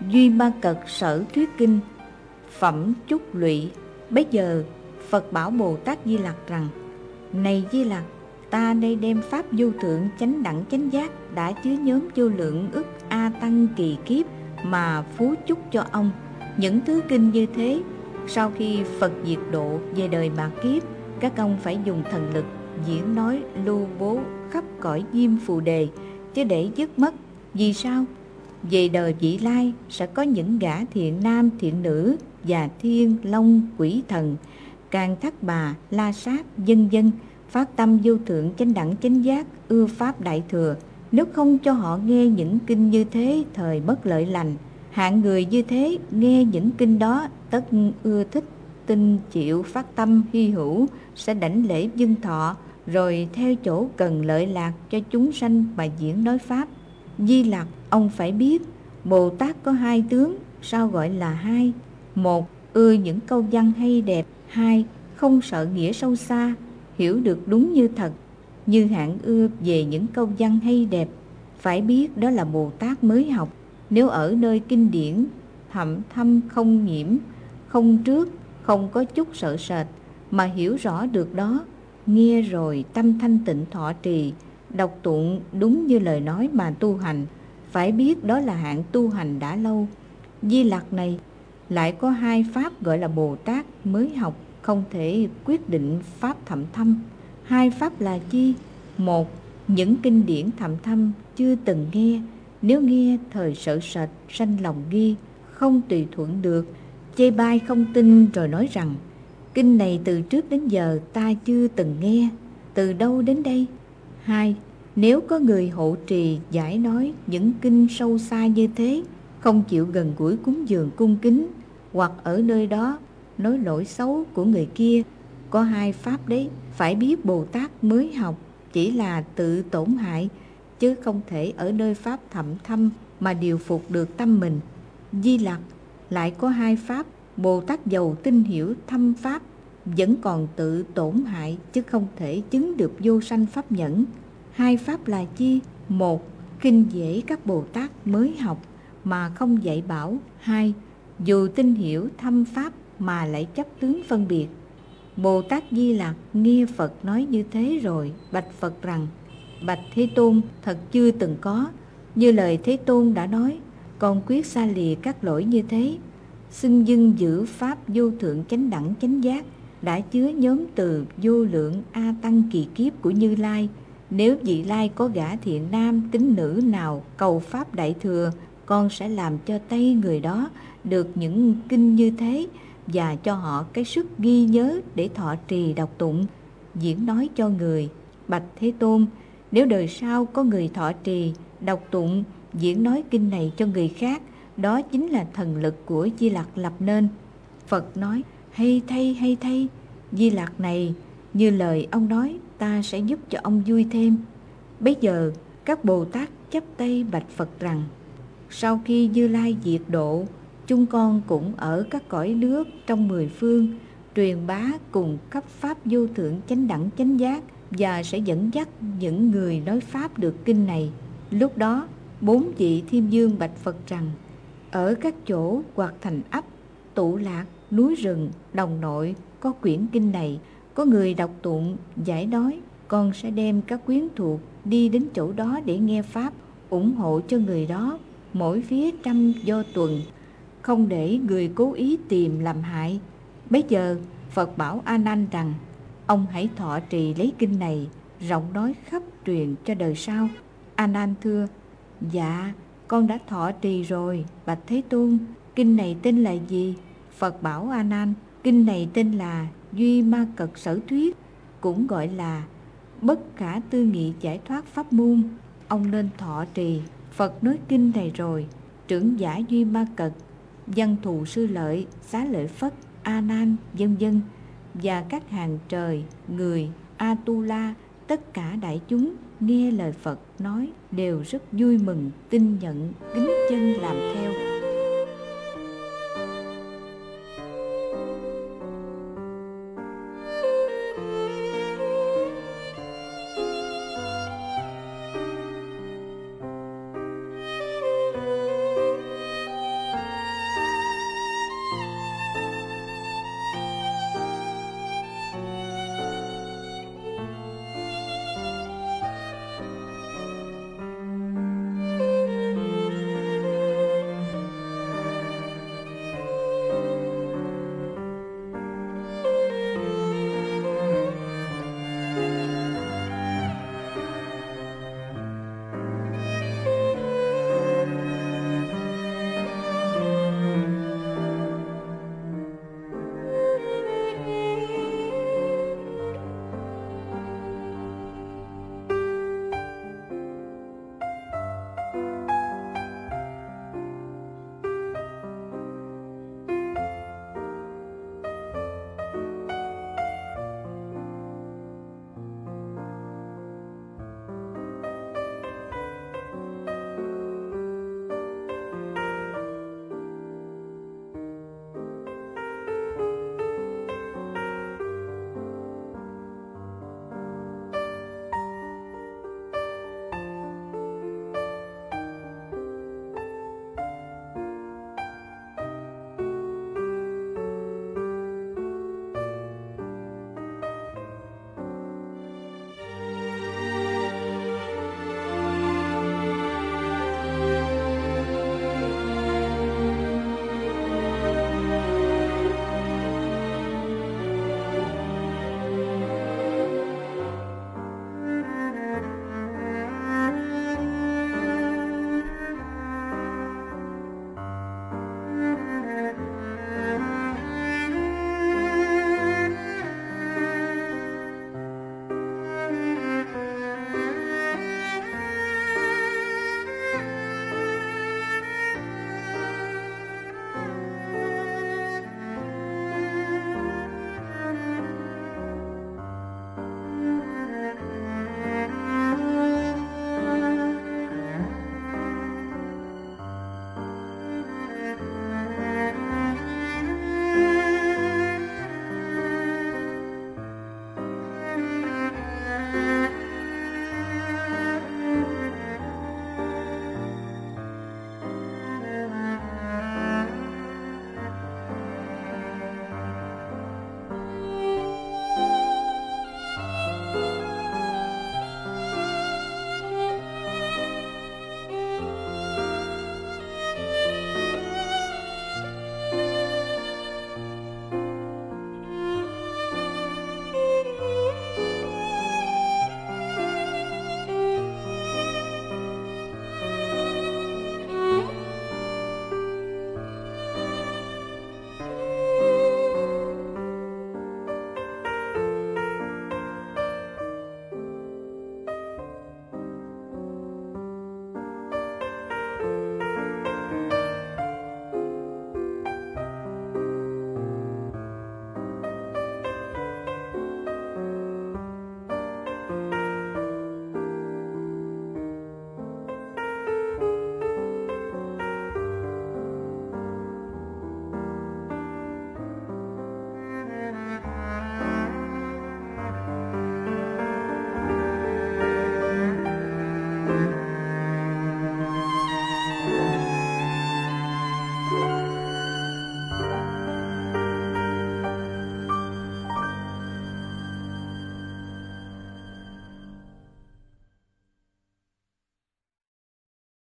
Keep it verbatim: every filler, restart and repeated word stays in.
Duy Ma Cật Sở Thuyết Kinh, Phẩm Chúc Lụy. Bấy giờ Phật bảo Bồ Tát Di Lặc rằng: Này Di Lặc, ta đây đem pháp vô thượng chánh đẳng chánh giác đã chứa nhóm vô lượng ức a tăng kỳ kiếp mà phú chúc cho ông. Những thứ kinh như thế, sau khi Phật diệt độ về đời mạt kiếp, các ông phải dùng thần lực diễn nói lưu bố khắp cõi diêm phù đề, chứ để dứt mất. Vì sao? Về đời vị lai sẽ có những gã thiện nam thiện nữ và thiên long quỷ thần, càng thác bà la sát vân vân phát tâm vô thượng chánh đẳng chánh giác, ưa pháp đại thừa. Nếu không cho họ nghe những kinh như thế, thời bất lợi lành. Hạng người như thế nghe những kinh đó tất ưa thích, tin chịu phát tâm hy hữu, sẽ đảnh lễ vâng thọ, rồi theo chỗ cần lợi lạc cho chúng sanh mà diễn nói pháp. Di Lặc, ông phải biết, Bồ Tát có hai tướng. Sao gọi là hai? Một, ưa những câu văn hay đẹp. Hai, không sợ nghĩa sâu xa, hiểu được đúng như thật. Như hạng ưa về những câu văn hay đẹp, phải biết đó là Bồ Tát mới học. Nếu ở nơi kinh điển thậm thâm không nhiễm, không trước, không có chút sợ sệt, mà hiểu rõ được đó, nghe rồi tâm thanh tịnh thọ trì, đọc tụng đúng như lời nói mà tu hành, phải biết đó là hạng tu hành đã lâu. Di Lặc này, lại có hai pháp gọi là Bồ Tát mới học, không thể quyết định pháp thậm thâm. Hai pháp là chi? Một, những kinh điển thậm thâm chưa từng nghe, nếu nghe thời sợ sệt sanh lòng nghi, không tùy thuận được, chê bai không tin, rồi nói rằng: kinh này từ trước đến giờ ta chưa từng nghe, từ đâu đến đây? Hai, nếu có người hộ trì giải nói những kinh sâu xa như thế, không chịu gần gũi cúng dường cung kính, hoặc ở nơi đó nói lỗi xấu của người kia, có hai pháp đấy. Phải biết Bồ Tát mới học chỉ là tự tổn hại, chứ không thể ở nơi pháp thậm thâm mà điều phục được tâm mình. Di Lặc, lại có hai pháp. Bồ Tát giàu tin hiểu thâm pháp, vẫn còn tự tổn hại, chứ không thể chứng được vô sanh pháp nhẫn. Hai pháp là chi? Một, kinh dễ các Bồ Tát mới học mà không dạy bảo. Hai, dù tin hiểu thâm pháp mà lại chấp tướng phân biệt. Bồ Tát Di Lặc nghe Phật nói như thế rồi bạch Phật rằng: Bạch Thế Tôn, thật chưa từng có. Như lời Thế Tôn đã nói, con quyết xa lìa các lỗi như thế, xưng dưng giữ pháp vô thượng chánh đẳng chánh giác đã chứa nhóm từ vô lượng a tăng kỳ kiếp của Như Lai. Nếu vị Lai có gã thiện nam tín nữ nào cầu pháp đại thừa, con sẽ làm cho tay người đó được những kinh như thế, và cho họ cái sức ghi nhớ để thọ trì đọc tụng, diễn nói cho người. Bạch Thế Tôn, nếu đời sau có người thọ trì, đọc tụng, diễn nói kinh này cho người khác, đó chính là thần lực của Di Lặc lập nên. Phật nói: hay thay, hay thay. Di Lặc này, như lời ông nói, ta sẽ giúp cho ông vui thêm. Bây giờ các Bồ Tát chắp tay bạch Phật rằng: sau khi Như Lai diệt độ, chúng con cũng ở các cõi nước trong mười phương, truyền bá cùng cấp pháp vô thượng chánh đẳng chánh giác, và sẽ dẫn dắt những người nói pháp được kinh này. Lúc đó bốn vị thiên vương bạch Phật rằng: ở các chỗ hoặc thành ấp, tụ lạc, núi rừng, đồng nội có quyển kinh này, có người đọc tụng giải nói, con sẽ đem các quyến thuộc đi đến chỗ đó để nghe pháp, ủng hộ cho người đó mỗi phía trăm do tuần, không để người cố ý tìm làm hại. Bấy giờ Phật bảo A Nan rằng: ông hãy thọ trì lấy kinh này, rộng nói khắp truyền cho đời sau. A Nan thưa: dạ, con đã thọ trì rồi, bạch Thế Tôn. Kinh này tên là gì? Phật bảo A Nan: kinh này tên là Duy Ma Cật Sở Thuyết, cũng gọi là bất khả tư nghị giải thoát pháp môn. Ông nên thọ trì. Phật nói kinh này rồi, trưởng giả Duy Ma Cật, văn thù sư lợi, xá lợi Phất, A Nan, vân vân, và các hàng trời, người, A Tu La, tất cả đại chúng nghe lời Phật nói đều rất vui mừng, tin nhận, kính chân làm theo.